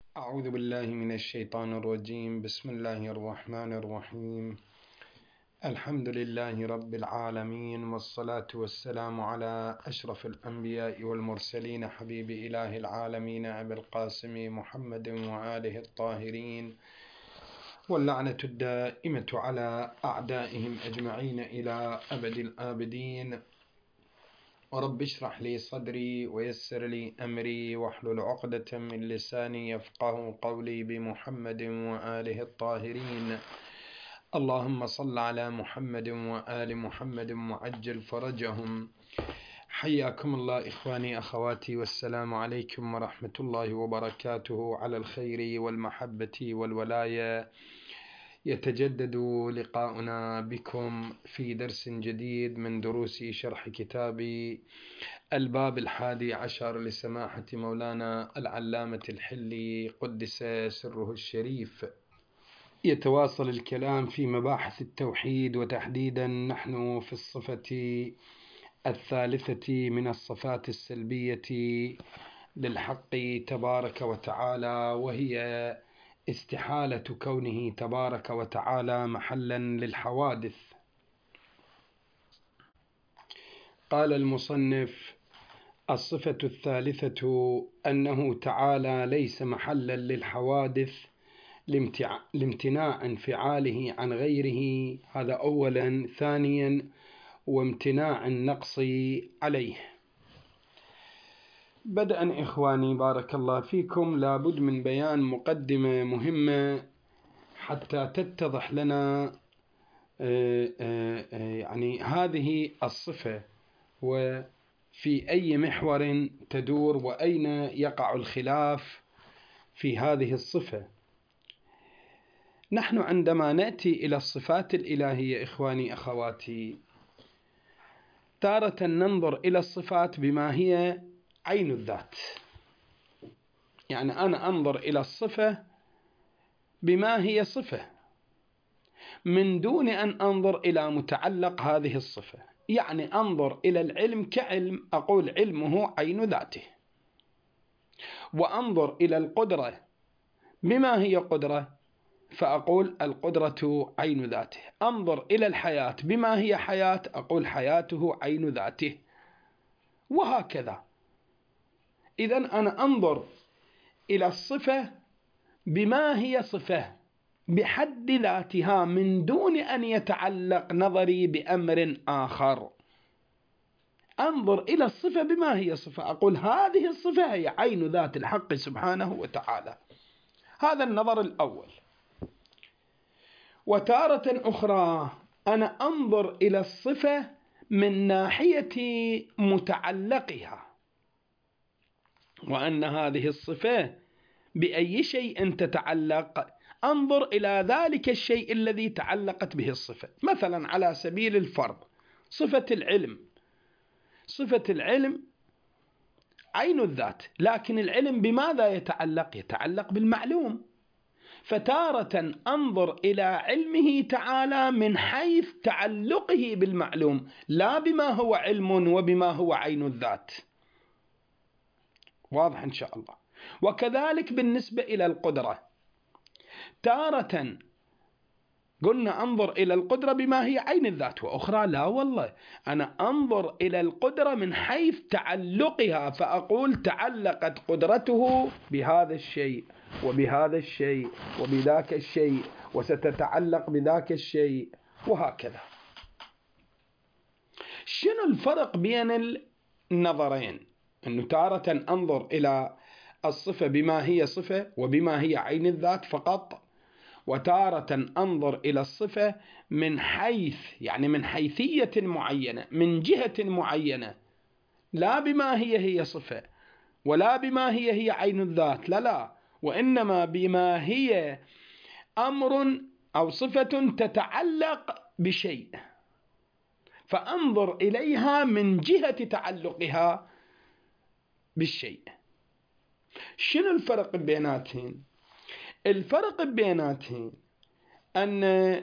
أعوذ بالله من الشيطان الرجيم. بسم الله الرحمن الرحيم. الحمد لله رب العالمين، والصلاة والسلام على أشرف الأنبياء والمرسلين، حبيب إله العالمين أبي القاسم محمد وآله الطاهرين، واللعنة الدائمة على أعدائهم أجمعين إلى أبد الآبدين. ورب اشرح لي صدري ويسر لي أمري واحلل عقدة من لساني يفقه قولي، بمحمد وآله الطاهرين. اللهم صل على محمد وآل محمد وعجل فرجهم. حياكم الله إخواني أخواتي، والسلام عليكم ورحمة الله وبركاته. على الخير والمحبة والولاية يتجدد لقاؤنا بكم في درس جديد من دروس شرح كتاب الباب 11 لسماحة مولانا العلامة الحلي قدس سره الشريف. يتواصل الكلام في مباحث التوحيد، وتحديدا نحن في الصفة الثالثة من الصفات السلبية للحق تبارك وتعالى، وهي استحالة كونه تبارك وتعالى محلا للحوادث. قال المصنف: الصفة الثالثة أنه تعالى ليس محلا للحوادث لامتناع انفعاله عن غيره، هذا أولا. ثانيا، وامتناع النقص عليه. بدءا إخواني بارك الله فيكم، لابد من بيان مقدمة مهمة حتى تتضح لنا يعني هذه الصفة وفي أي محور تدور، وأين يقع الخلاف في هذه الصفة. نحن عندما نأتي إلى الصفات الإلهية إخواني أخواتي، تارة ننظر إلى الصفات بما هي عين الذات، يعني أنا أنظر إلى الصفة بما هي صفة من دون أن أنظر إلى متعلق هذه الصفة. يعني أنظر إلى العلم كعلم، أقول علمه عين ذاته. وأنظر إلى القدرة بما هي قدرة، فأقول القدرة عين ذاته. أنظر إلى الحياة بما هي حياة، أقول حياته عين ذاته، وهكذا. إذن أنا أنظر إلى الصفة بما هي صفة بحد ذاتها من دون أن يتعلق نظري بأمر آخر. أنظر إلى الصفة بما هي صفة، أقول هذه الصفة هي عين ذات الحق سبحانه وتعالى. هذا النظر الأول. وتارة أخرى أنا أنظر إلى الصفة من ناحية متعلقها، وأن هذه الصفة بأي شيء تتعلق، أنظر إلى ذلك الشيء الذي تعلقت به الصفة. مثلا على سبيل الفرض صفة العلم، صفة العلم عين الذات، لكن العلم بماذا يتعلق؟ يتعلق بالمعلوم. فتارة أنظر إلى علمه تعالى من حيث تعلقه بالمعلوم، لا بما هو علم وبما هو عين الذات. واضح إن شاء الله. وكذلك بالنسبة إلى القدرة، تارة قلنا أنظر إلى القدرة بما هي عين الذات، وأخرى لا والله أنا أنظر إلى القدرة من حيث تعلقها، فأقول تعلقت قدرته بهذا الشيء وبهذا الشيء وبذاك الشيء، وستتعلق بذاك الشيء، وهكذا. شنو الفرق بين النظرين؟ أنه تارة أنظر إلى الصفة بما هي صفة وبما هي عين الذات فقط، وتارة أنظر إلى الصفة من حيث، يعني من حيثية معينة، من جهة معينة، لا بما هي صفة ولا بما هي عين الذات، لا، وإنما بما هي أمر أو صفة تتعلق بشيء، فأنظر إليها من جهة تعلقها بالشيء. شنو الفرق بيناتهم؟ الفرق بيناتهم أن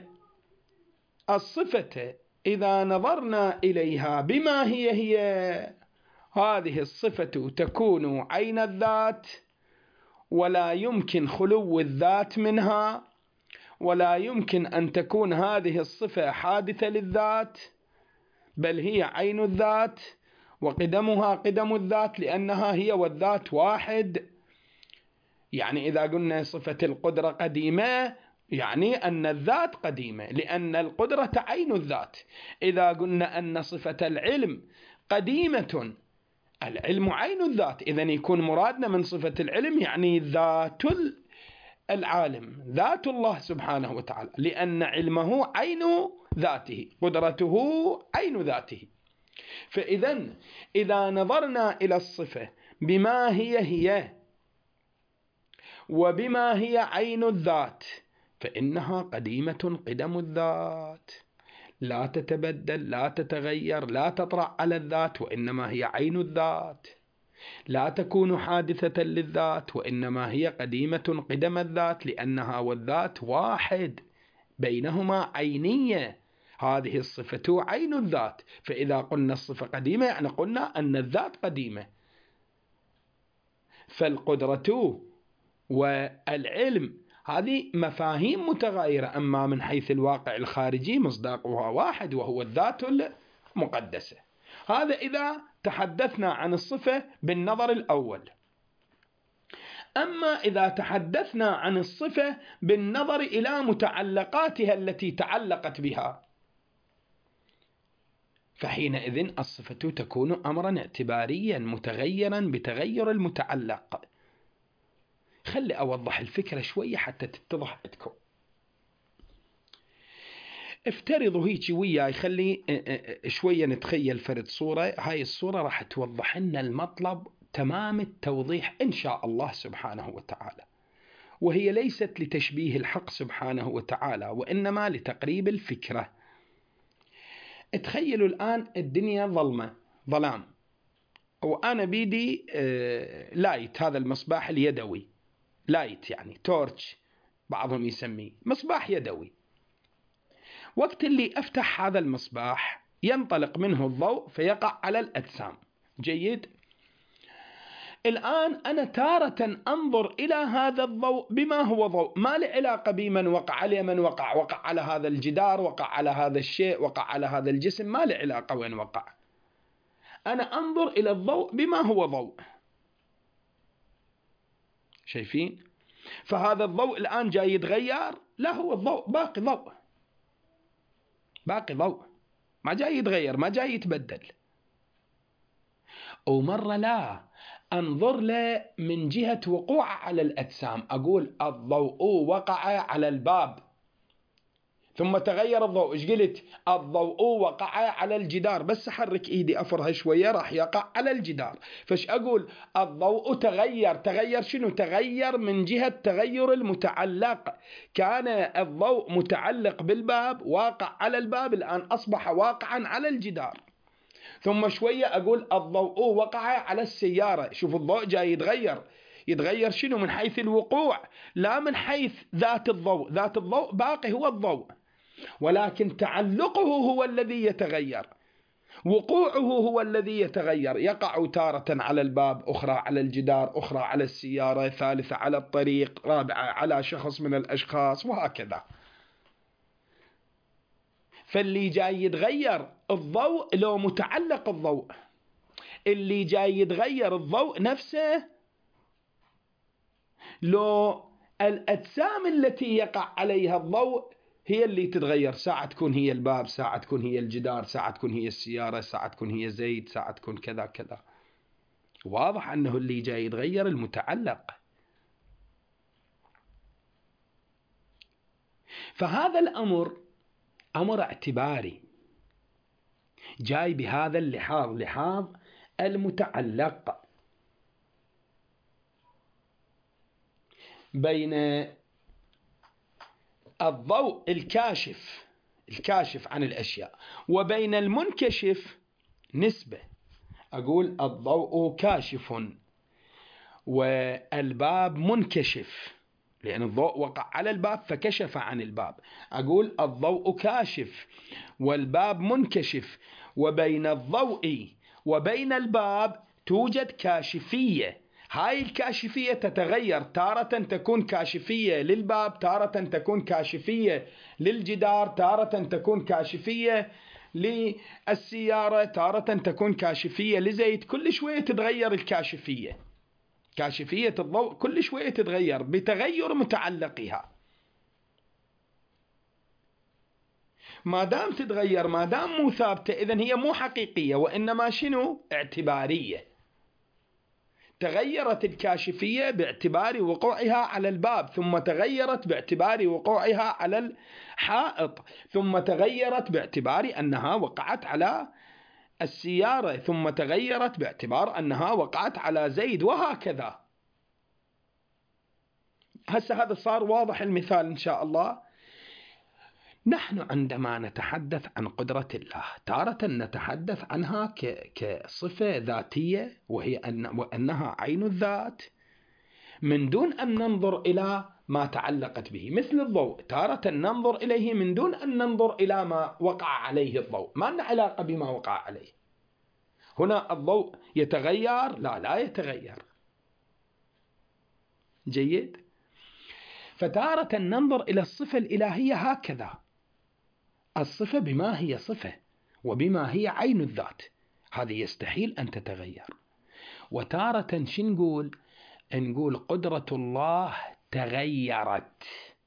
الصفة إذا نظرنا إليها بما هي هذه الصفة تكون عين الذات، ولا يمكن خلو الذات منها، ولا يمكن أن تكون هذه الصفة حادثة للذات، بل هي عين الذات وقدمها قدم الذات، لأنها هي والذات واحد. يعني إذا قلنا صفة القدرة قديمة يعني أن الذات قديمة، لأن القدرة عين الذات. إذا قلنا أن صفة العلم قديمة، العلم عين الذات، إذن يكون مرادنا من صفة العلم يعني ذات العالم، ذات الله سبحانه وتعالى، لأن علمه عين ذاته، قدرته عين ذاته. فإذن إذا نظرنا إلى الصفة بما هي وبما هي عين الذات فإنها قديمة قدم الذات، لا تتبدل، لا تتغير، لا تطرأ على الذات، وإنما هي عين الذات، لا تكون حادثة للذات، وإنما هي قديمة قدم الذات، لأنها والذات واحد، بينهما عينية. هذه الصفة عين الذات، فإذا قلنا الصفة قديمة يعني قلنا أن الذات قديمة. فالقدرة والعلم هذه مفاهيم متغايرة، أما من حيث الواقع الخارجي مصداقها واحد وهو الذات المقدسة. هذا إذا تحدثنا عن الصفة بالنظر الأول. أما إذا تحدثنا عن الصفة بالنظر إلى متعلقاتها التي تعلقت بها، فحينئذ الصفة تكون أمرا اعتباريا متغيرا بتغير المتعلق. خلي أوضح الفكرة شوية حتى تتضح عندكم. افترضوا هيك وياي، خلي شوية نتخيل فرد صورة، هاي الصورة راح توضح لنا المطلب تمام التوضيح إن شاء الله سبحانه وتعالى، وهي ليست لتشبيه الحق سبحانه وتعالى، وإنما لتقريب الفكرة. تخيلوا الآن الدنيا ظلام، وأنا بيدي لايت، هذا المصباح اليدوي، لايت يعني تورتش بعضهم يسميه، مصباح يدوي. وقت اللي أفتح هذا المصباح ينطلق منه الضوء فيقع على الأجسام. جيد. الآن أنا تارة أنظر إلى هذا الضوء بما هو ضوء، ما له علاقة بمن وقع عليه، من وقع على هذا الجدار، وقع على هذا الشيء، وقع على هذا الجسم، ما له علاقة وين وقع. أنا أنظر إلى الضوء بما هو ضوء. شايفين؟ فهذا الضوء الآن جاي يتغير؟ لا، هو الضوء باقي ضوء، باقي ضوء، ما جاي يتغير، ما جاي يتبدل. ومرة لا، أنظر له من جهة وقوع على الأجسام، أقول الضوء وقع على الباب ثم تغير الضوء. إيش قلت؟ الضوء وقع على الجدار، بس أحرك إيدي أفرها شوية راح يقع على الجدار. فش أقول؟ الضوء تغير شنو؟ تغير من جهة تغير المتعلق. كان الضوء متعلق بالباب، واقع على الباب، الآن أصبح واقعا على الجدار. ثم شوية أقول الضوء وقع على السيارة. شوف الضوء جاي يتغير شنو؟ من حيث الوقوع، لا من حيث ذات الضوء. ذات الضوء باقي هو الضوء، ولكن تعلقه هو الذي يتغير، وقوعه هو الذي يتغير. يقع تارة على الباب، أخرى على الجدار، أخرى على السيارة، ثالثة على الطريق، رابعة على شخص من الأشخاص، وهكذا. فاللي جاي يتغير الضوء لو متعلق الضوء، اللي جاي يتغير الضوء نفسه لو الأجسام التي يقع عليها الضوء هي اللي تتغير. ساعة تكون هي الباب، ساعة تكون هي الجدار، ساعة تكون هي السيارة، ساعة تكون هي زيت، ساعة تكون كذا كذا. واضح أنه اللي جاي يتغير المتعلق. فهذا الأمر أمر اعتباري جاي بهذا اللحاظ، لحاظ المتعلق بين الضوء الكاشف عن الأشياء وبين المنكشف نسبة. أقول الضوء كاشف والباب منكشف، لأن الضوء وقع على الباب فكشف عن الباب. أقول الضوء كاشف والباب منكشف، وبين الضوء وبين الباب توجد كاشفية. هاي الكاشفية تتغير، تارة تكون كاشفية للباب، تارة تكون كاشفية للجدار، تارة تكون كاشفية للسيارة، تارة تكون كاشفية لزيت. كل شوية تتغير الكاشفية، كاشفية الضوء كل شوية تتغير بتغير متعلقها. ما دام تتغير، ما دام مو ثابتة، إذن هي مو حقيقية، وإنما شنو؟ اعتبارية. تغيرت الكاشفية باعتبار وقوعها على الباب، ثم تغيرت باعتبار وقوعها على الحائط، ثم تغيرت باعتبار أنها وقعت على السيارة، ثم تغيرت باعتبار أنها وقعت على زيد، وهكذا. هسه هذا صار واضح المثال إن شاء الله. نحن عندما نتحدث عن قدرة الله تارة نتحدث عنها كصفة ذاتية، وهي وأنها عين الذات، من دون أن ننظر إلى ما تعلقت به، مثل الضوء تارة ننظر إليه من دون أن ننظر إلى ما وقع عليه الضوء، ما لنا علاقة بما وقع عليه. هنا الضوء يتغير؟ لا يتغير. جيد. فتارة ننظر إلى الصفة الإلهية هكذا، الصفة بما هي صفة وبما هي عين الذات، هذه يستحيل أن تتغير. وتارة نقول قدرة الله تغيرت.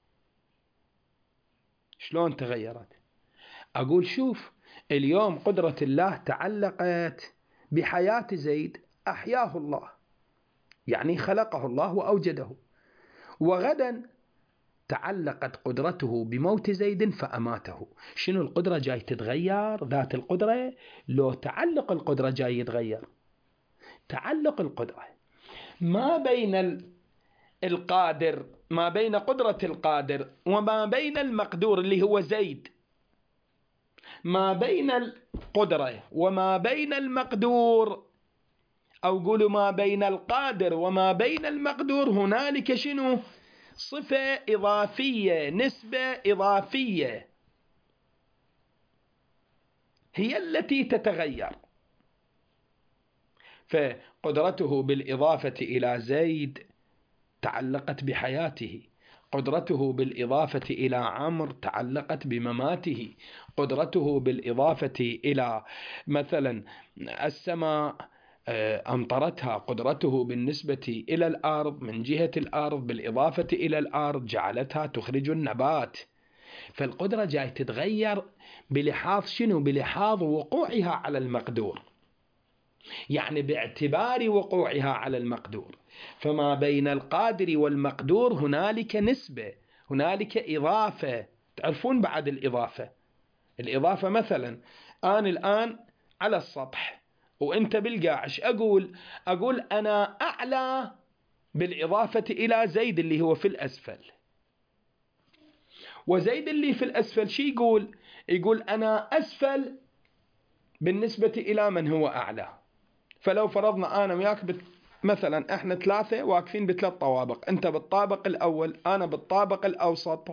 شلون تغيرت؟ أقول شوف، اليوم قدرة الله تعلقت بحياة زيد، أحياه الله، يعني خلقه الله وأوجده. وغدا تعلقت قدرته بموت زيد فأماته. شنو القدرة جاي تتغير؟ ذات القدرة؟ لو تعلق القدرة جاي يتغير. تعلق القدرة ما بين القادر، ما بين قدرة القادر وما بين المقدور اللي هو زيد، ما بين القدرة وما بين المقدور، أو قولوا ما بين القادر وما بين المقدور، هنالك شنو؟ صفة إضافية، نسبة إضافية هي التي تتغير. فقدرته بالإضافة إلى زيد تعلقت بحياته، قدرته بالإضافة إلى عمرو تعلقت بمماته، قدرته بالإضافة إلى مثلا السماء أمطرتها، قدرته بالنسبة إلى الأرض من جهة الأرض بالإضافة إلى الأرض جعلتها تخرج النبات. فالقدرة جاي تتغير بلحاظ شنو؟ بلحاظ وقوعها على المقدور، يعني باعتبار وقوعها على المقدور. فما بين القادر والمقدور هنالك نسبة، هنالك إضافة. تعرفون بعد الإضافة مثلا أنا الآن على السطح وأنت بالقاعش، أقول أنا أعلى بالإضافة إلى زيد اللي هو في الأسفل، وزيد اللي في الأسفل شي يقول أنا أسفل بالنسبة إلى من هو أعلى. فلو فرضنا أنا وياك مثلا إحنا ثلاثة واقفين بثلاث طوابق، أنت بالطابق الأول، أنا بالطابق الأوسط،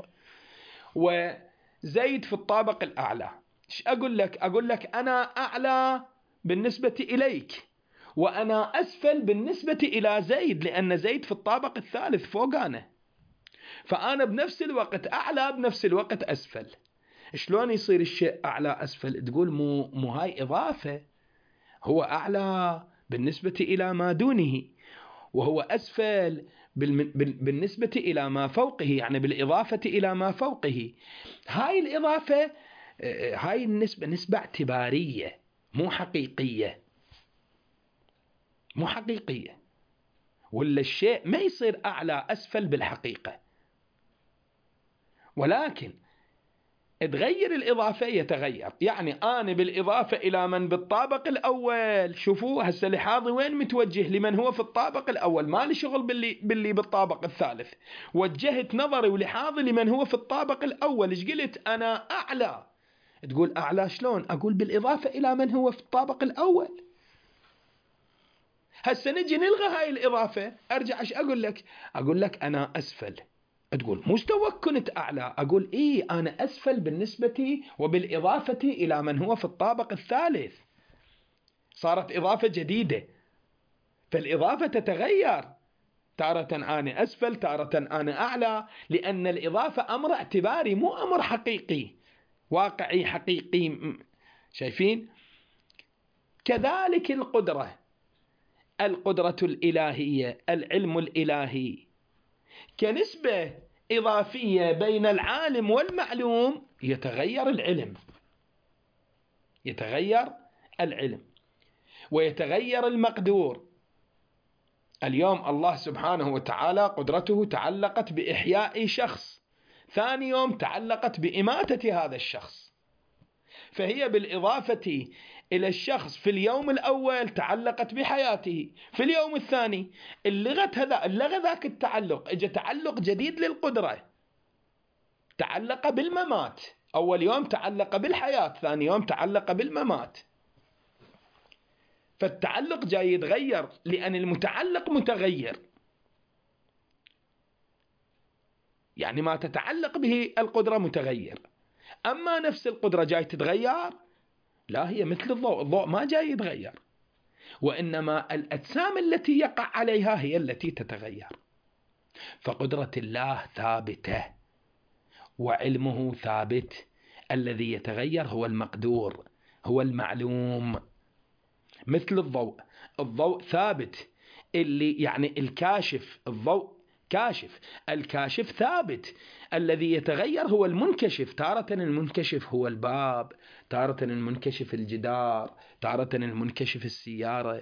وزيد في الطابق الأعلى. إيش أقول لك أنا أعلى بالنسبة إليك، وأنا أسفل بالنسبة إلى زيد، لأن زيد في الطابق الثالث فوق أنا، فأنا بنفس الوقت أعلى بنفس الوقت أسفل. شلون يصير الشيء أعلى أسفل؟ تقول مو هاي إضافة، هو أعلى بالنسبة إلى ما دونه، وهو أسفل بالنسبة إلى ما فوقه، يعني بالإضافة إلى ما فوقه. هاي الإضافة، هاي النسبة نسبة اعتبارية مو حقيقية، مو حقيقية، ولا الشيء ما يصير أعلى أسفل بالحقيقة. ولكن تغير الإضافة يتغير، يعني أنا بالإضافة إلى من بالطابق الأول، شوفوا هسه لحاظي وين متوجه؟ لمن هو في الطابق الأول، ما لي شغل باللي بالطابق الثالث، وجهت نظري ولحاظي لمن هو في الطابق الأول. إيش قلت؟ أنا أعلى. تقول أعلى شلون؟ أقول بالإضافة إلى من هو في الطابق الأول. هسه نجي نلغى هاي الإضافة، أرجع إيش أقول لك أنا أسفل. تقول مستوى كنت أعلى، أقول إيه أنا أسفل بالنسبة وبالإضافة إلى من هو في الطابق الثالث. صارت إضافة جديدة. فالإضافة تتغير، تارة أنا أسفل تارة أنا أعلى، لأن الإضافة أمر اعتباري مو أمر حقيقي واقعي حقيقي. شايفين؟ كذلك القدرة الإلهية، العلم الإلهي كنسبة إضافية بين العالم والمعلوم يتغير العلم ويتغير المقدور. اليوم الله سبحانه وتعالى قدرته تعلقت بإحياء شخص، ثاني يوم تعلقت بإماتة هذا الشخص، فهي بالإضافة إلى الشخص في اليوم الأول تعلقت بحياته، في اليوم الثاني اللغة ذاك التعلق، اجى تعلق جديد للقدرة، تعلق بالممات، أول يوم تعلق بالحياة، ثاني يوم تعلق بالممات. فالتعلق جاي يتغير لأن المتعلق متغير، يعني ما تتعلق به القدرة متغير. أما نفس القدرة جاي تتغير؟ لا، هي مثل الضوء ما جاي يتغير، وإنما الأجسام التي يقع عليها هي التي تتغير. فقدرة الله ثابتة وعلمه ثابت، الذي يتغير هو المقدور، هو المعلوم. مثل الضوء ثابت، اللي يعني الكاشف، الضوء كاشف، الكاشف ثابت، الذي يتغير هو المنكشف، تارة المنكشف هو الباب، تارة المنكشف الجدار، تارة المنكشف السيارة.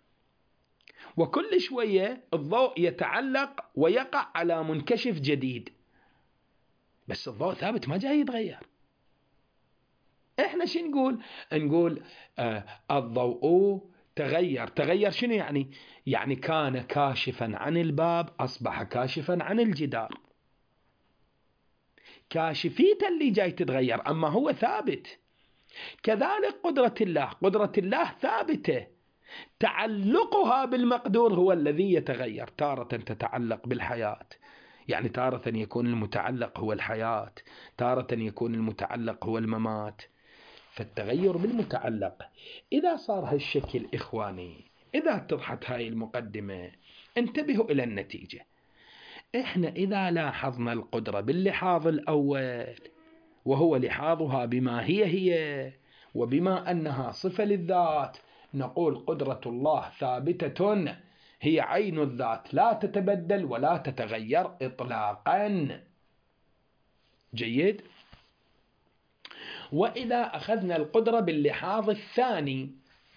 وكل شوية الضوء يتعلق ويقع على منكشف جديد، بس الضوء ثابت ما جاي يتغير. احنا شو نقول الضوء تغير شنو يعني كان كاشفا عن الباب أصبح كاشفا عن الجدار. كاشفيته اللي جاي تتغير، أما هو ثابت. كذلك قدرة الله ثابتة، تعلقها بالمقدور هو الذي يتغير. تارة تتعلق بالحياة، يعني تارة يكون المتعلق هو الحياة، تارة يكون المتعلق هو الممات. فالتغير بالمتعلق. إذا صار هالشكل إخواني، إذا اتضحت هاي المقدمة، انتبهوا إلى النتيجة. إحنا إذا لاحظنا القدرة باللحاظ الأول، وهو لحاظها بما هي وبما أنها صفة للذات، نقول قدرة الله ثابتة، هي عين الذات، لا تتبدل ولا تتغير إطلاقا. جيد؟ وإذا أخذنا القدرة باللحاظ الثاني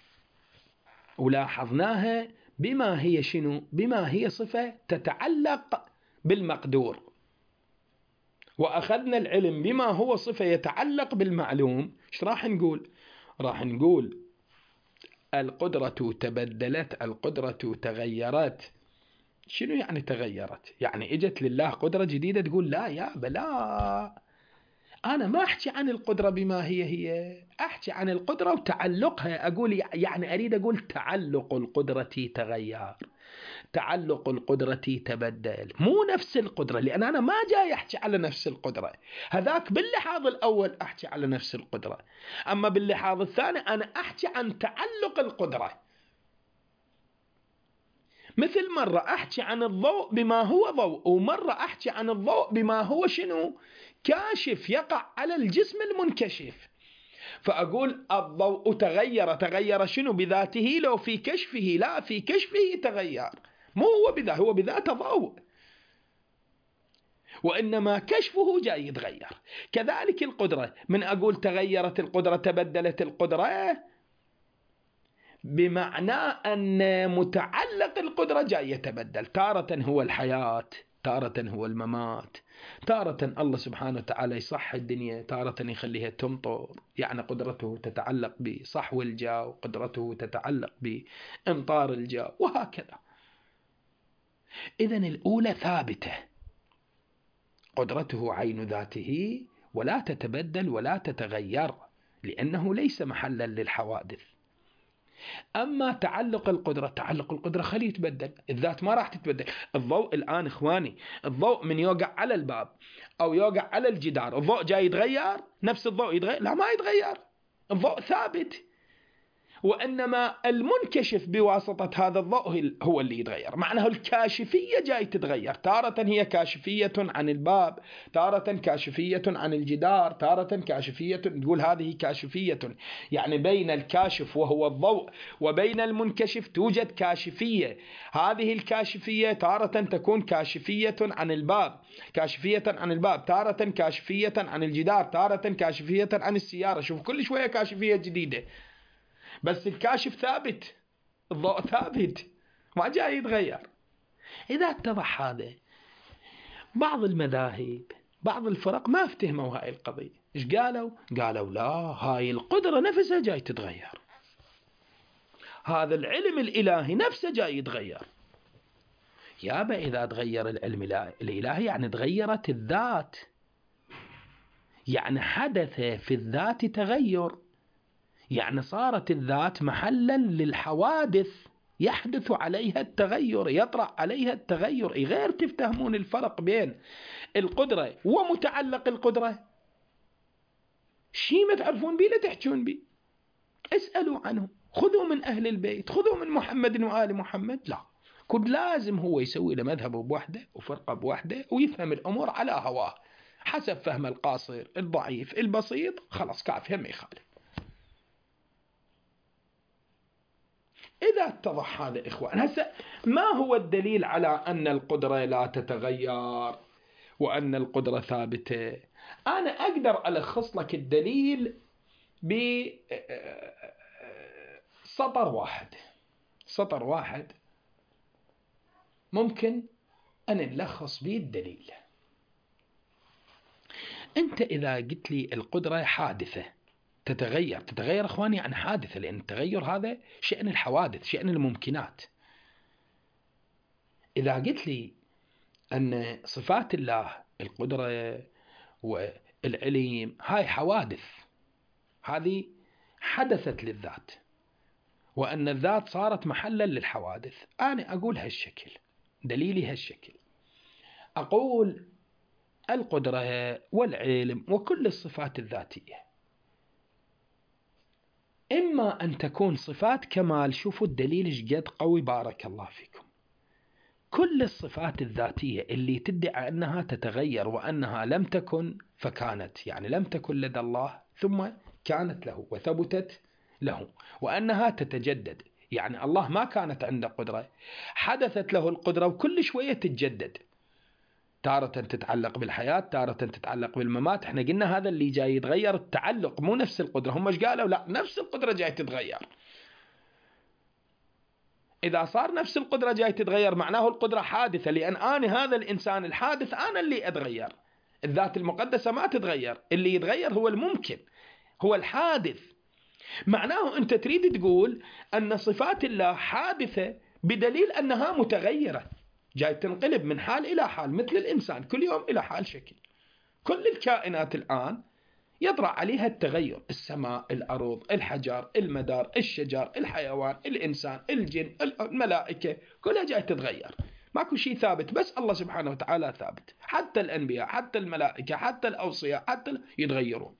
ولاحظناها بما هي بما هي صفة تتعلق بالمقدور، وأخذنا العلم بما هو صفة يتعلق بالمعلوم، ايش راح نقول؟ راح نقول القدرة تبدلت، القدرة تغيرت. شنو يعني تغيرت؟ يعني اجت لله قدرة جديدة تقول لا يا بلا، أنا ما أحكي عن القدرة بما هي، أحكي عن القدرة وتعلقها. أقول يعني أريد أقول تعلق القدرة تغير، تعلق القدرة تبدل، مو نفس القدرة، لأن أنا ما جاي أحكي على نفس القدرة. هذاك باللحاظ الأول أحكي على نفس القدرة، أما باللحاظ الثاني أنا أحكي عن تعلق القدرة. مثل مرة أحكي عن الضوء بما هو ضوء، ومرة أحكي عن الضوء بما هو كاشف يقع على الجسم المنكشف. فأقول الضوء تغير شنو؟ بذاته، لو في كشفه، لا في كشفه تغير، مو هو بذاته، هو بذاته ضوء، وإنما كشفه جاي يتغير. كذلك القدرة، من أقول تغيرت القدرة تبدلت القدرة، بمعنى أن متعلق القدرة جاي يتبدل، تارة هو الحياة، تارة هو الممات، تارة الله سبحانه وتعالى يصح الدنيا، تارة يخليها تمطر، يعني قدرته تتعلق بصحو الجو، قدرته تتعلق بإمطار الجو، وهكذا. إذن الأولى ثابتة، قدرته عين ذاته ولا تتبدل ولا تتغير، لأنه ليس محلا للحوادث. أما تعلق القدرة خليه يتبدل، الذات ما راح تتبدل. الضوء الآن إخواني، الضوء من يوقع على الباب أو يوقع على الجدار، الضوء جاي يتغير؟ نفس الضوء يتغير؟ لا، ما يتغير، الضوء ثابت. وإنما المنكشف بواسطة هذا الضوء هو اللي يتغير. معناه الكاشفية جاي تتغير، تارة هي كاشفية عن الباب، تارة كاشفية عن الجدار، تارة كاشفية، تقول هذه كاشفية، يعني بين الكاشف وهو الضوء وبين المنكشف توجد كاشفية. هذه الكاشفية تارة تكون كاشفية عن الباب، كاشفية عن الباب، تارة كاشفية عن الجدار، تارة كاشفية عن السيارة. شوف كل شوية كاشفية جديدة، بس الكاشف ثابت، الضوء ثابت، ما جاي يتغير. إذا اتضح هذا، بعض المذاهب بعض الفرق ما افتهموا هاي القضية. إيش قالوا؟ قالوا لا، هاي القدرة نفسها جاي تتغير، هذا العلم الإلهي نفسه جاي يتغير. يابا إذا تغير العلم الإلهي يعني تغيرت الذات، يعني حدث في الذات تغير، يعني صارت الذات محلا للحوادث يحدث عليها التغير، يطرأ عليها التغير. غير تفتهمون الفرق بين القدرة ومتعلق القدرة، شيء ما تعرفون بيه لا تحجون بيه. اسألوا عنه، خذوا من أهل البيت، خذوا من محمد وآل محمد. لا، كل لازم هو يسوي له مذهبه بوحده وفرقة بوحده ويفهم الأمور على هواه حسب فهم القاصر الضعيف البسيط، خلاص كافي ما يخالف. إذا اتضح هذا إخوان، هسه ما هو الدليل على أن القدرة لا تتغير وأن القدرة ثابتة؟ أنا أقدر ألخص لك الدليل بسطر واحد، سطر واحد ممكن أن نلخص به الدليل. أنت إذا قلت لي القدرة حادثة تتغير، تتغير أخواني يعني حادثة، لأن التغير هذا شأن الحوادث، شأن الممكنات. إذا قلت لي أن صفات الله القدرة والعلم هاي حوادث، هذه حدثت للذات، وأن الذات صارت محلا للحوادث، أنا أقول هالشكل، دليلي هالشكل. أقول القدرة والعلم وكل الصفات الذاتية إما أن تكون صفات كمال. شوفوا الدليل ايش قد قوي، بارك الله فيكم. كل الصفات الذاتية اللي تدعي أنها تتغير وأنها لم تكن فكانت، يعني لم تكن لدى الله ثم كانت له وثبتت له، وأنها تتجدد، يعني الله ما كانت عنده قدرة، حدثت له القدرة وكل شوية تتجدد، تارة تتعلق بالحياة، تارة تتعلق بالممات. احنا قلنا هذا اللي جاي يتغير التعلق، مو نفس القدرة. هم ايش قالوا؟ لا، نفس القدرة جاي تتغير. إذا صار نفس القدرة جاي تتغير معناه القدرة حادثة، لأن أنا هذا الإنسان الحادث أنا اللي أتغير. الذات المقدسة ما تتغير، اللي يتغير هو الممكن، هو الحادث. معناه أنت تريد تقول أن صفات الله حادثة بدليل أنها متغيرة، جاي تنقلب من حال إلى حال، مثل الإنسان كل يوم إلى حال شكل. كل الكائنات الآن يطرأ عليها التغير، السماء، الأرض، الحجر، المدار، الشجر، الحيوان، الإنسان، الجن، الملائكة، كلها جاي تتغير، ماكو شيء ثابت، بس الله سبحانه وتعالى ثابت. حتى الأنبياء، حتى الملائكة، حتى الأوصياء، حتى يتغيرون،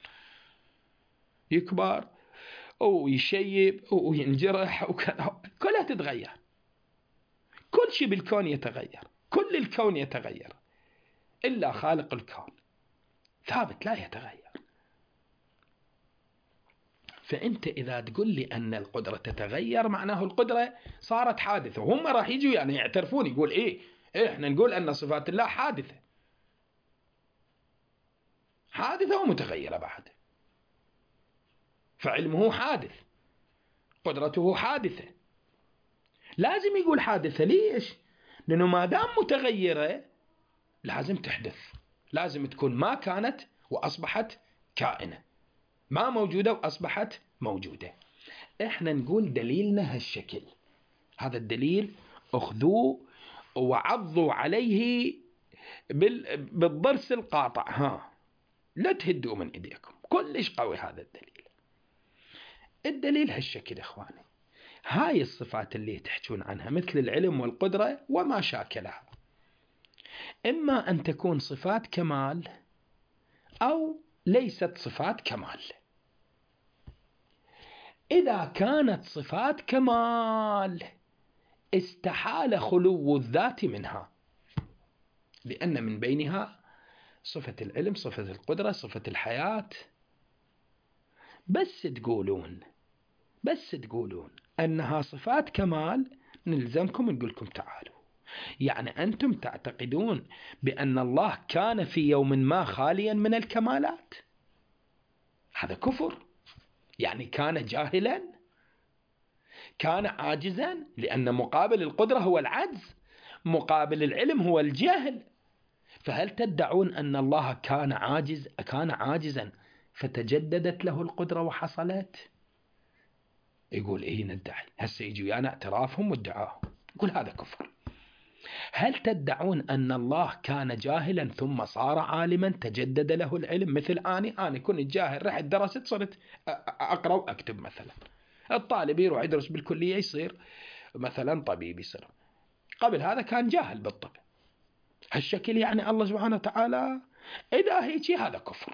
يكبر ويشيب وينجرح وكذا، كلها تتغير. كل شيء بالكون يتغير، كل الكون يتغير، إلا خالق الكون ثابت لا يتغير. فأنت إذا تقول لي أن القدرة تتغير معناه القدرة صارت حادثة، وهم راح يجوا يعني يعترفون، يقول إيه إحنا نقول أن صفات الله حادثة، حادثة ومتغيرة بعد، فعلمه حادث، قدرته حادثة، لازم يقول حادثة. ليش؟ لأنه ما دام متغيرة لازم تحدث، لازم تكون ما كانت وأصبحت كائنة، ما موجودة وأصبحت موجودة. إحنا نقول دليلنا هالشكل، هذا الدليل أخذوه وعضوا عليه بالضرس القاطع، ها لا تهدوا من إيديكم، كلش قوي هذا الدليل. الدليل هالشكل إخواني، هاي الصفات اللي تحجون عنها مثل العلم والقدرة وما شاكلها، إما أن تكون صفات كمال أو ليست صفات كمال. إذا كانت صفات كمال استحال خلو الذات منها، لأن من بينها صفة العلم، صفة القدرة، صفة الحياة. بس تقولون أنها صفات كمال، نلزمكم نقول لكم تعالوا. يعني أنتم تعتقدون بأن الله كان في يوم ما خاليا من الكمالات؟ هذا كفر. يعني كان جاهلا، كان عاجزا، لأن مقابل القدرة هو العجز، مقابل العلم هو الجهل. فهل تدعون أن الله كان عاجزا فتجددت له القدرة وحصلت؟ يقول إيه ندعي. هسه يجي ويانا اعترافهم وادعاهم، يقول هذا كفر. هل تدعون أن الله كان جاهلا ثم صار عالما تجدد له العلم؟ مثل أنا كنت جاهل، رحت درست صرت أقرأ وأكتب مثلا. الطالب يروح يدرس بالكلية يصير مثلا طبيب يصير. قبل هذا كان جاهل بالطب. هالشكل يعني الله سبحانه وتعالى؟ إذا هيك هذا كفر.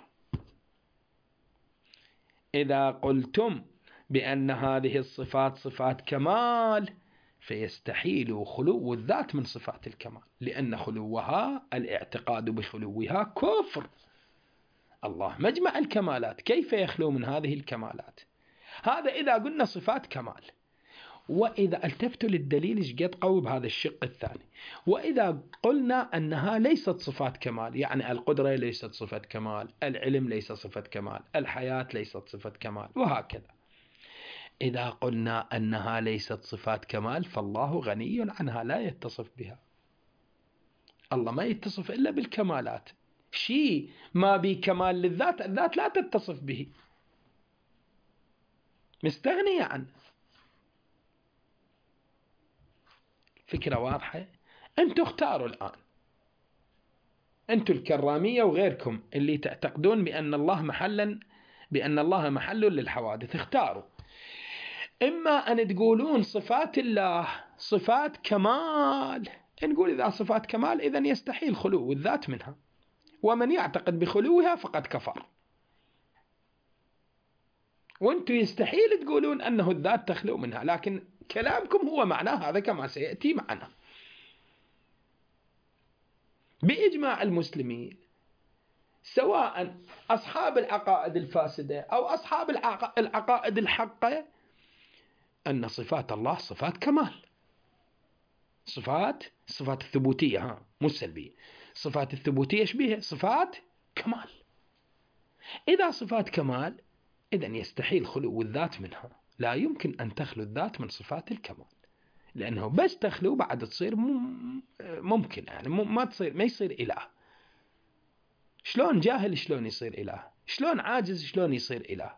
إذا قلتم بأن هذه الصفات صفات كمال فيستحيل خلو الذات من صفات الكمال، لأن خلوها الاعتقاد بخلوها كفر. الله مجمع الكمالات، كيف يخلو من هذه الكمالات؟ هذا إذا قلنا صفات كمال. وإذا التفتوا للدليل ايش قد قوي بهذا الشق الثاني. وإذا قلنا أنها ليست صفات كمال، يعني القدرة ليست صفة كمال، العلم ليس صفة كمال، الحياة ليست صفة كمال، وهكذا. إذا قلنا أنها ليست صفات كمال فالله غني عنها، لا يتصف بها. الله ما يتصف إلا بالكمالات. شيء ما بكمال للذات، الذات لا تتصف به، مستغنية عنه. فكرة واضحة؟ أنتوا اختاروا الآن، أنتوا الكرامية وغيركم اللي تعتقدون بأن الله محل للحوادث، اختاروا. إما أن تقولون صفات الله صفات كمال، نقول إذا صفات كمال إذن يستحيل خلو الذات منها، ومن يعتقد بخلوها فقد كفر. وأنتم يستحيل تقولون أنه الذات تخلو منها، لكن كلامكم هو معناه هذا كما سيأتي معنا. بإجماع المسلمين، سواء أصحاب العقائد الفاسدة أو أصحاب العقائد الحقة، أن صفات الله صفات كمال. صفات الثبوتية، مو السلبية. صفات الثبوتية شبيهة صفات كمال. إذا صفات كمال إذن يستحيل خلو الذات منها، لا يمكن أن تخلو الذات من صفات الكمال، لأنه بس تخلو بعد تصير ممكن، يعني ما يصير إله. شلون جاهل شلون يصير إله؟ شلون عاجز شلون يصير إله؟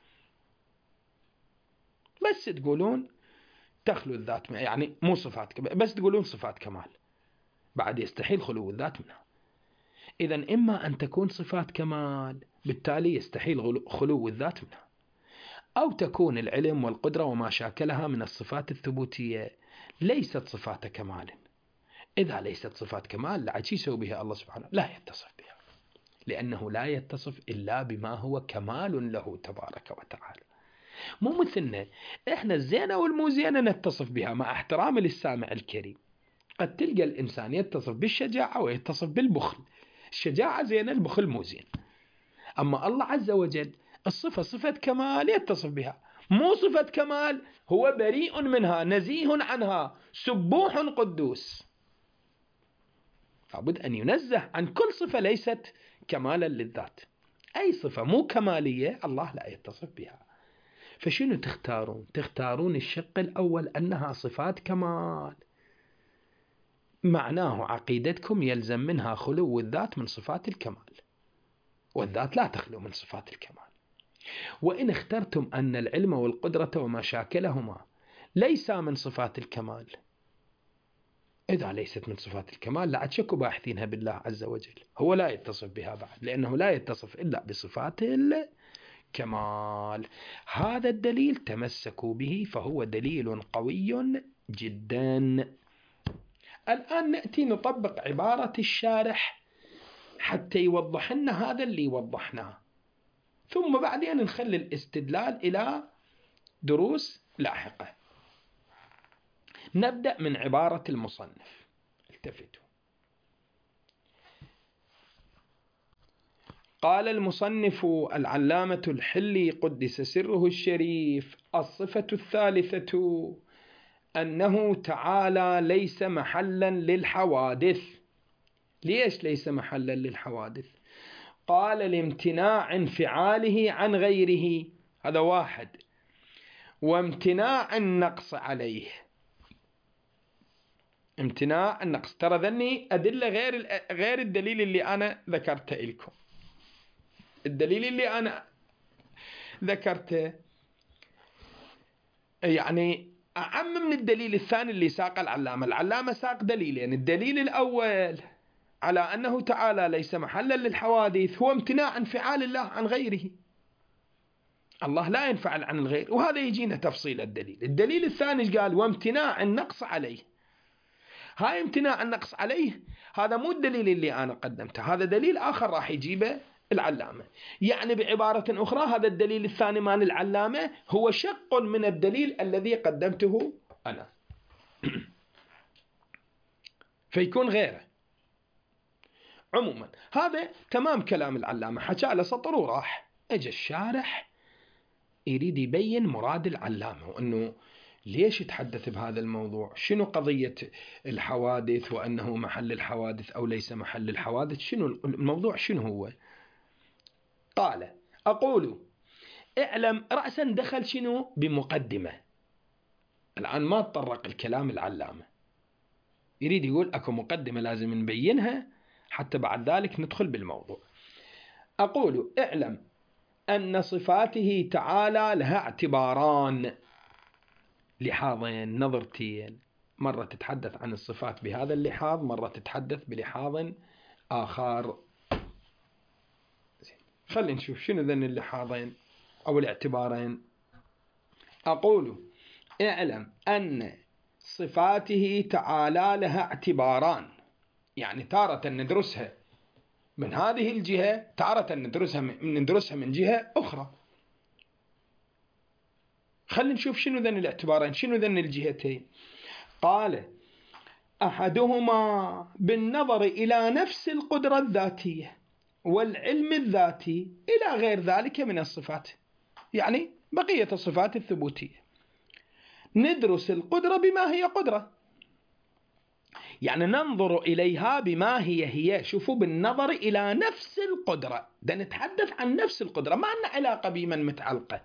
بس تقولون تخلو الذات، يعني مو صفات، بس تقولون صفات كمال، بعد يستحيل خلو الذات منها. إذن إما أن تكون صفات كمال بالتالي يستحيل خلو الذات منها، أو تكون العلم والقدرة وما شاكلها من الصفات الثبوتية ليست صفات كمال. إذا ليست صفات كمال لا يسوي بها الله سبحانه، لا يتصف بها، لأنه لا يتصف إلا بما هو كمال له تبارك وتعالى. مو مثلنا إحنا الزينة والمو زينة نتصف بها، مع احترامي للسامع الكريم. قد تلقى الإنسان يتصف بالشجاعة ويتصف بالبخل، الشجاعة زينة، البخل مو زين. أما الله عز وجل الصفة صفة كمال يتصف بها، مو صفة كمال هو بريء منها نزيه عنها سبوح قدوس. لابد أن ينزه عن كل صفة ليست كمالا للذات. أي صفة مو كمالية الله لا يتصف بها. فشنو تختارون؟ تختارون الشق الأول أنها صفات كمال، معناه عقيدتكم يلزم منها خلو الذات من صفات الكمال، والذات لا تخلو من صفات الكمال. وإن اخترتم أن العلم والقدرة وما شاكلهما ليس من صفات الكمال، إذا ليست من صفات الكمال لا تشكوا باحثينها بالله عز وجل، هو لا يتصف بها بعد، لأنه لا يتصف إلا بصفات الكمال. هذا الدليل تمسكوا به، فهو دليل قوي جدا. الآن نأتي نطبق عبارة الشارح حتى يوضح لنا هذا اللي وضحناه، ثم بعدين نخلي الاستدلال إلى دروس لاحقة. نبدأ من عبارة المصنف. التفتوا. قال المصنف العلامة الحلي قدس سره الشريف: الصفة الثالثة أنه تعالى ليس محلا للحوادث. ليش ليس محلا للحوادث؟ قال: لامتناع انفعاله عن غيره، هذا واحد، وامتناع النقص عليه. امتناع النقص، ترى ذني أدلة غير الدليل اللي أنا ذكرته لكم. الدليل اللي أنا ذكرته يعني أعم من الدليل الثاني اللي ساق العلامة. العلامة ساق دليلين. الدليل الأول على أنه تعالى ليس محلا للحوادث هو امتناع انفعال الله عن غيره. الله لا ينفعل عن الغير، وهذا يجينا تفصيل الدليل. الدليل الثاني قال: وامتناع النقص عليه. هاي امتناع النقص عليه هذا مو الدليل اللي أنا قدمته، هذا دليل آخر راح يجيبه العلامة. يعني بعبارة أخرى هذا الدليل الثاني مال العلامة هو شق من الدليل الذي قدمته أنا فيكون غيره. عموما هذا تمام كلام العلامة، حكى على سطر وراح. اجى الشارح يريد يبين مراد العلامة، وأنه ليش يتحدث بهذا الموضوع، شنو قضية الحوادث، وأنه محل الحوادث أو ليس محل الحوادث، شنو الموضوع، شنو هو. قال: أقول اعلم. رأسا دخل شنو بمقدمة. الآن ما تطرق الكلام العلامة، يريد يقول أكو مقدمة لازم نبينها حتى بعد ذلك ندخل بالموضوع. أقول اعلم أن صفاته تعالى لها اعتباران، لحاظين، نظرتين. مرة تتحدث عن الصفات بهذا اللحاظ، مرة تتحدث بلحاظ آخر. خلينا نشوف شنو ذن اللحاظين أو الاعتبارين. أقول اعلم أن صفاته تعالى لها اعتباران، يعني تارة ندرسها من هذه الجهة، تارة ندرسها من جهة أخرى. خلينا نشوف شنو ذن الاعتبارين، شنو ذن الجهتين. قال: أحدهما بالنظر إلى نفس القدرة الذاتية والعلم الذاتي إلى غير ذلك من الصفات، يعني بقية الصفات الثبوتية. ندرس القدرة بما هي قدرة، يعني ننظر إليها بما هي. شوفوا، بالنظر إلى نفس القدرة، ده نتحدث عن نفس القدرة، ما لنا علاقة بمن متعلقة.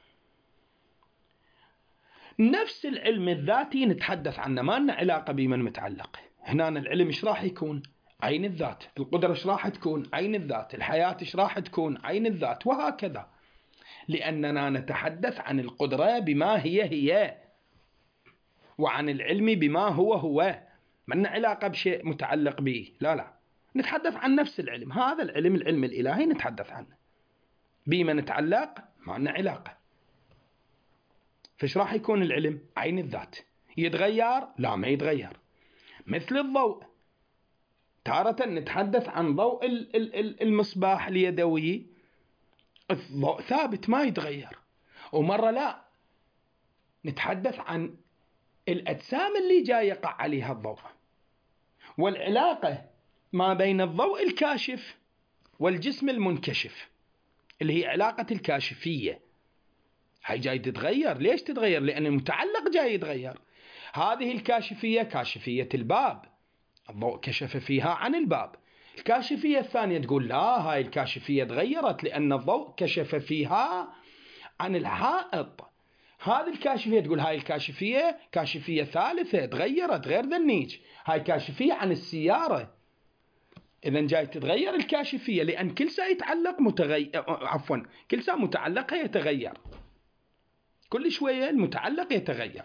نفس العلم الذاتي نتحدث عنه، ما لنا علاقة بمن متعلق. هنا العلم ايش راح يكون؟ عين الذات. القدرة ايش راح تكون؟ عين الذات. الحياة ايش راح تكون؟ عين الذات، وهكذا. لأننا نتحدث عن القدرة بما هي، وعن العلم بما هو. ما لنا علاقة بشيء متعلق به، لا، نتحدث عن نفس العلم. هذا العلم الإلهي نتحدث عنه. بما نتعلق ما لنا علاقة. فايش راح يكون العلم؟ عين الذات. يتغير؟ لا، ما يتغير. مثل الضوء، تارة نتحدث عن ضوء المصباح اليدوي، الضوء ثابت ما يتغير. ومرة لا، نتحدث عن الأجسام اللي جاي يقع عليها الضوء، والعلاقة ما بين الضوء الكاشف والجسم المنكشف اللي هي علاقة الكاشفية. هاي جاي تتغير. ليش تتغير؟ لأن المتعلق جاي يتغير. هذه الكاشفية كاشفية الباب، الضوء كشف فيها عن الباب. الكاشفية الثانية تقول لا، هاي الكاشفية تغيرت لأن الضوء كشف فيها عن الحائط. هذه الكاشفية تقول هاي الكاشفية كاشفية ثالثة تغيرت، غير ذنيج، هاي كاشفية عن السيارة. إذن جاي تتغير الكاشفية، لأن كل ساعة يتعلق كل ساعة متعلقها يتغير، كل شوية المتعلق يتغير.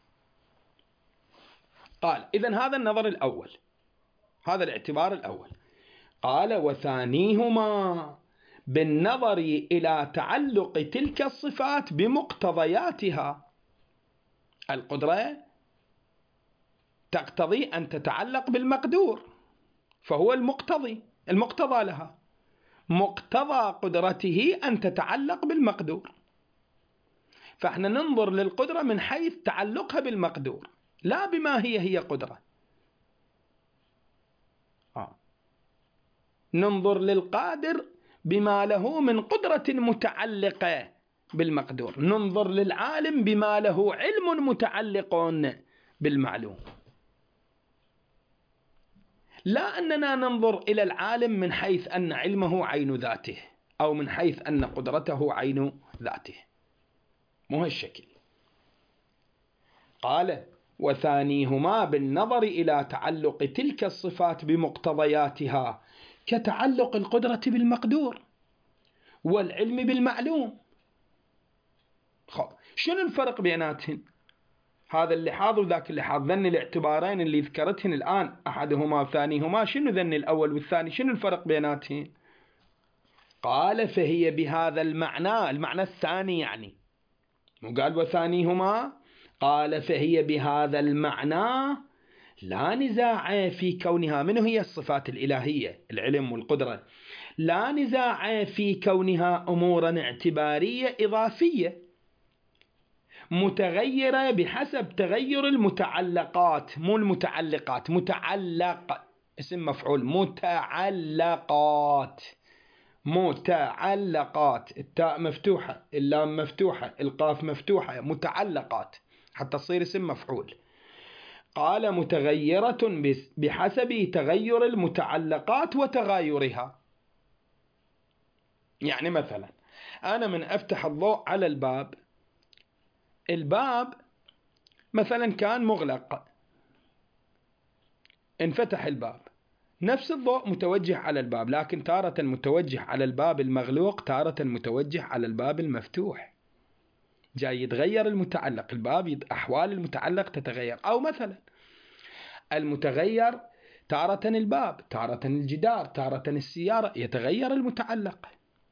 قال: إذن هذا النظر الأول، هذا الاعتبار الأول. قال: وثانيهما بالنظر إلى تعلق تلك الصفات بمقتضياتها. القدرة تقتضي أن تتعلق بالمقدور، فهو المقتضى لها. مقتضى قدرته أن تتعلق بالمقدور، فاحنا ننظر للقدرة من حيث تعلقها بالمقدور، لا بما هي قدرة. ننظر للقادر بما له من قدرة متعلقة بالمقدور، ننظر للعالم بما له علم متعلق بالمعلوم، لا أننا ننظر إلى العالم من حيث أن علمه عين ذاته أو من حيث أن قدرته عين ذاته، مو هالشكل. قال: وثانيهما بالنظر إلى تعلق تلك الصفات بمقتضياتها كتعلق القدرة بالمقدور والعلم بالمعلوم. شنو الفرق بيناتهن؟ هذا اللحاظ وذاك اللحاظ، ذن الاعتبارين اللي ذكرتهن الآن أحدهما وثانيهما، شنو ذن الأول والثاني؟ شنو الفرق بيناتهن؟ قال: فهي بهذا المعنى الثاني، يعني مو قال وثانيهما، قال فهي بهذا المعنى لا نزاع في كونها، منه هي الصفات الإلهية العلم والقدرة، لا نزاع في كونها أمورا اعتبارية إضافية متغيرة بحسب تغير المتعلقات، مو المتعلقات، متعلق اسم مفعول، متعلقات، التاء مفتوحة، اللام مفتوحة، القاف مفتوحة، متعلقات حتى تصير اسم مفعول. قال: متغيرة بحسب تغير المتعلقات وتغايرها. يعني مثلا أنا من أفتح الضوء على الباب مثلا كان مغلق، انفتح الباب، نفس الضوء متوجه على الباب، لكن تارة متوجه على الباب المغلوق، تارة متوجه على الباب المفتوح، جاي يتغير المتعلق، الباب أحوال المتعلق تتغير. أو مثلا المتغير تارة الباب، تارة الجدار، تارة السيارة، يتغير المتعلق،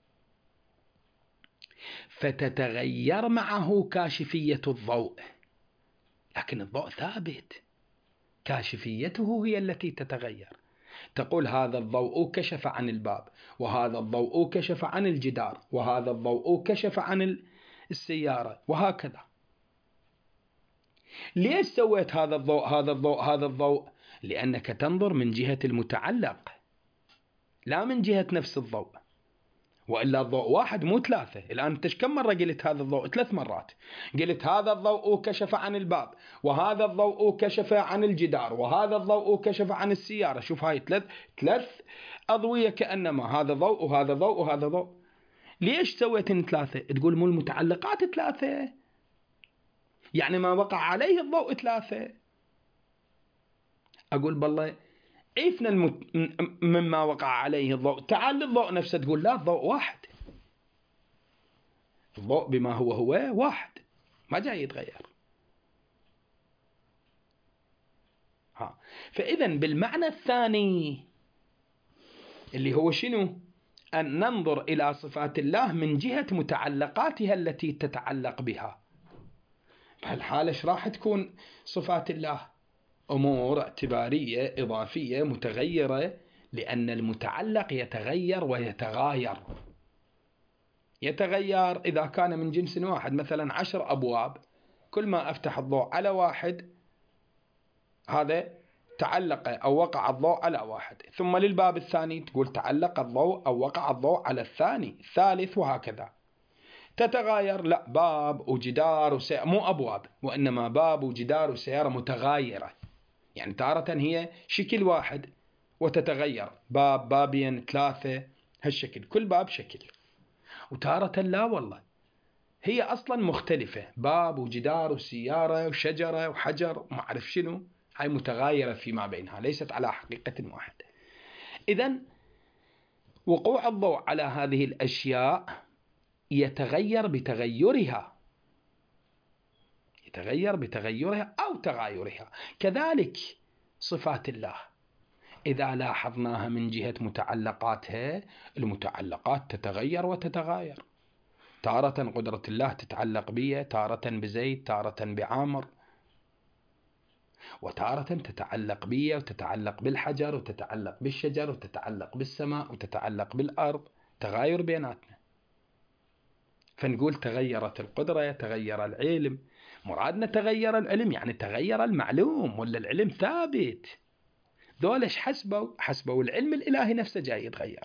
فتتغير معه كاشفية الضوء، لكن الضوء ثابت، كاشفيته هي التي تتغير. تقول هذا الضوء كشف عن الباب، وهذا الضوء كشف عن الجدار، وهذا الضوء كشف عن السيارة، وهكذا. ليش سويت هذا الضوء هذا الضوء هذا الضوء؟ لأنك تنظر من جهة المتعلق لا من جهة نفس الضوء، وإلا الضوء واحد مو ثلاثة. الآن أنت كم مرة قلت هذا الضوء؟ 3 مرات. قلت هذا الضوء كشف عن الباب، وهذا الضوء كشف عن الجدار، وهذا الضوء كشف عن السيارة. شوف هاي ثلاث أضوية، كأنما هذا ضوء وهذا ضوء وهذا ضوء. ليش سويتن 3؟ تقول مو المتعلقات 3، يعني ما وقع عليه الضوء 3. أقول بالله عرفنا مما وقع عليه الضوء، تعال للضوء نفسه، تقول لا الضوء واحد، الضوء بما هو واحد، ما جاي يتغير. فإذا بالمعنى الثاني اللي هو شنو؟ أن ننظر إلى صفات الله من جهة متعلقاتها التي تتعلق بها. بهالحالة ايش راح تكون صفات الله؟ أمور اعتبارية إضافية متغيرة، لأن المتعلق يتغير ويتغاير. يتغير إذا كان من جنس واحد، مثلا 10 أبواب، كل ما أفتح الضوء على واحد هذا تعلق أو وقع الضوء على واحد، ثم للباب الثاني تقول تعلق الضوء أو وقع الضوء على الثاني، الثالث، وهكذا. تتغاير، لا باب وجدار وسيارة، مو أبواب وإنما باب وجدار وسيارة متغايرة، يعني تارة هي شكل واحد وتتغير، باب، بابين، 3، هالشكل، كل باب شكل. وتارة لا والله هي أصلا مختلفة، باب وجدار وسيارة وشجرة وحجر وما أعرف شنو، هاي متغايرة فيما بينها، ليست على حقيقة واحدة. إذن وقوع الضوء على هذه الأشياء يتغير بتغيرها أو تغايرها. كذلك صفات الله إذا لاحظناها من جهة متعلقاتها، المتعلقات تتغير وتتغاير. تارة قدرة الله تتعلق بي، تارة بزيد، تارة بعامر، وتارة تتعلق بي وتتعلق بالحجر وتتعلق بالشجر وتتعلق بالسماء وتتعلق بالأرض، تغاير بيناتنا. فنقول تغيرت القدرة، تغير العلم. مرادنا تغير العلم يعني تغير المعلوم، ولا العلم ثابت. ذول ايش حسبوا العلم الإلهي نفسه جاي يتغير،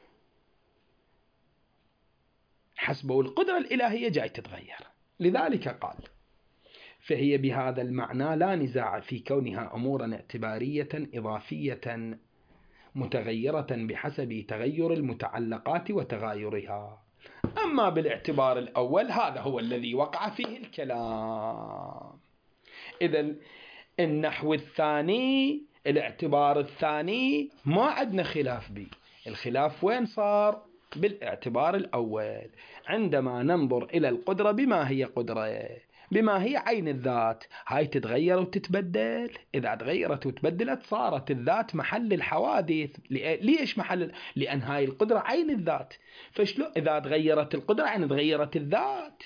حسبوا القدرة الإلهية جاي تتغير. لذلك قال: فهي بهذا المعنى لا نزاع في كونها أمورا اعتبارية إضافية متغيرة بحسب تغير المتعلقات وتغايرها. أما بالاعتبار الأول هذا هو الذي وقع فيه الكلام. إذن النحو الثاني، الاعتبار الثاني ما عندنا خلاف به. الخلاف وين صار؟ بالاعتبار الأول، عندما ننظر إلى القدرة بما هي قدرة، بما هي عين الذات. هاي تتغير وتتبدل. إذا تغيرت وتبدلت صارت الذات محل الحوادث. ليش محل؟ لأن هاي القدرة عين الذات. فشلو إذا تغيرت القدرة يعني تغيرت الذات؟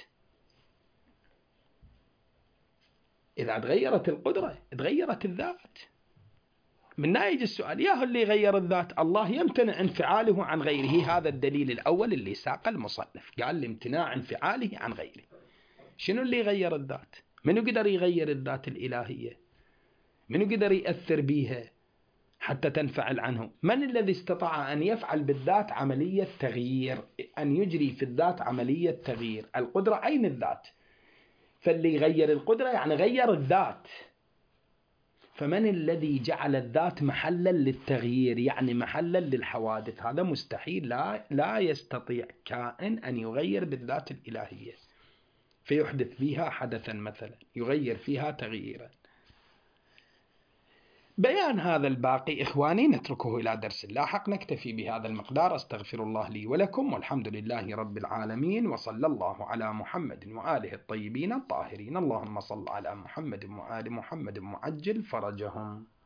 إذا تغيرت القدرة تغيرت الذات. من يجي السؤال: يا اللي غير الذات الله يمتنع انفعاله عن غيره. هذا الدليل الأول اللي ساق المصنف، قال لامتناع انفعاله عن غيره. شنو اللي غير الذات؟ منو قدر يغير الذات الإلهية؟ منو قدر يأثر بيها حتى تنفعل عنه؟ من الذي استطاع أن يفعل بالذات عملية تغيير، أن يجري في الذات عملية تغيير؟ القدرة عين الذات، فاللي يغير القدرة يعني غير الذات. فمن الذي جعل الذات محلا للتغيير يعني محلا للحوادث؟ هذا مستحيل. لا يستطيع كائن أن يغير بالذات الإلهية فيحدث فيها حدثا، مثلا يغير فيها تغييرا. بيان هذا الباقي إخواني نتركه إلى درس لاحق. نكتفي بهذا المقدار. أستغفر الله لي ولكم، والحمد لله رب العالمين، وصلى الله على محمد وآله الطيبين الطاهرين. اللهم صل على محمد وآل محمد معجل فرجهم.